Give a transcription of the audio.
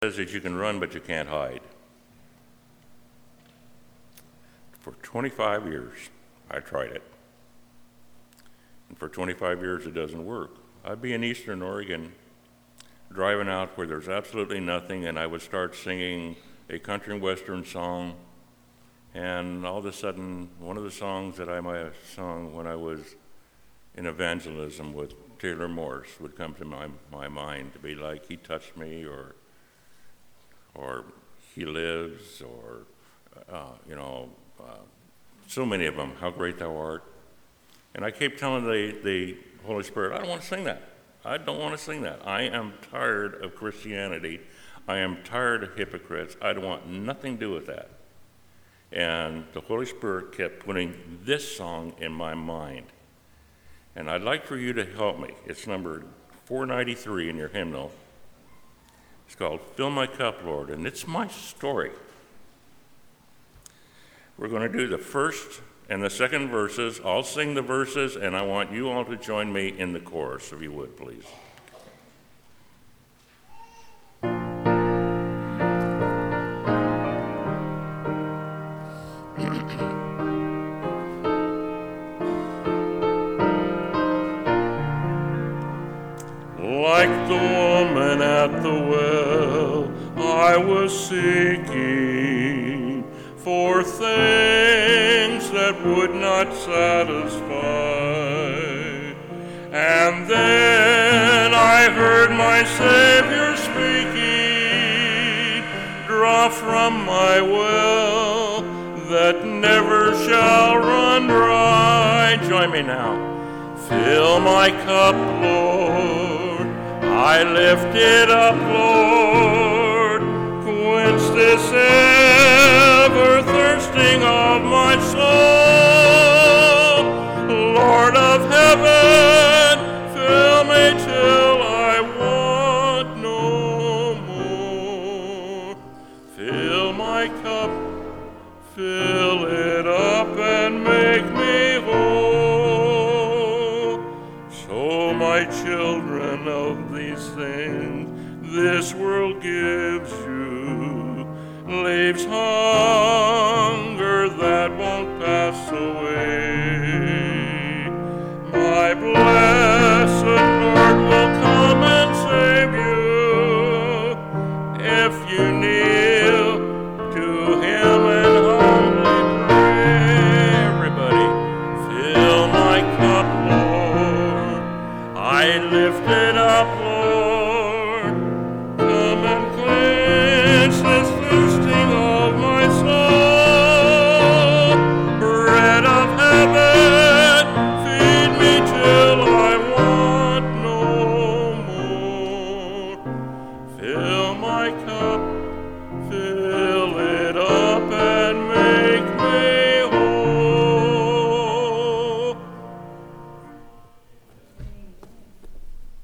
Says that you can run, but you can't hide. For 25 years, I tried it. And for 25 years, it doesn't work. I'd be in Eastern Oregon, driving out where there's absolutely nothing, and I would start singing a country and western song, and all of a sudden, one of the songs that I might have sung when I was in evangelism with Taylor Morse would come to my mind to be like, "He touched me," or "He lives," or so many of them, "How great thou art." And I kept telling the Holy Spirit, I don't want to sing that. I don't want to sing that. I am tired of Christianity. I am tired of hypocrites. I don't want nothing to do with that. And the Holy Spirit kept putting this song in my mind. And I'd like for you to help me. It's number 493 in your hymnal. It's called "Fill My Cup, Lord," and it's my story. We're going to do the first and the second verses. I'll sing the verses, and I want you all to join me in the chorus, if you would, please. Like the woman at the well, I was seeking for things that would not satisfy. And then I heard my Savior speaking, "Draw from my well that never shall run dry." Join me now. Fill my cup, Lord. I lift it up, Lord. Quench this ever thirsting of my soul. Lord of heaven, fill me till I want no more. Fill my cup, fill it up and make me whole. So my children, of these things this world gives you, leaves hunger that won't pass away. My blessed Lord will come and save you if you kneel to Him and humbly pray. Everybody, fill my cup, Lord. I lift it up, Lord. Come and quench this thirsting of my soul. Bread of heaven, feed me till I want no more. Fill my cup, fill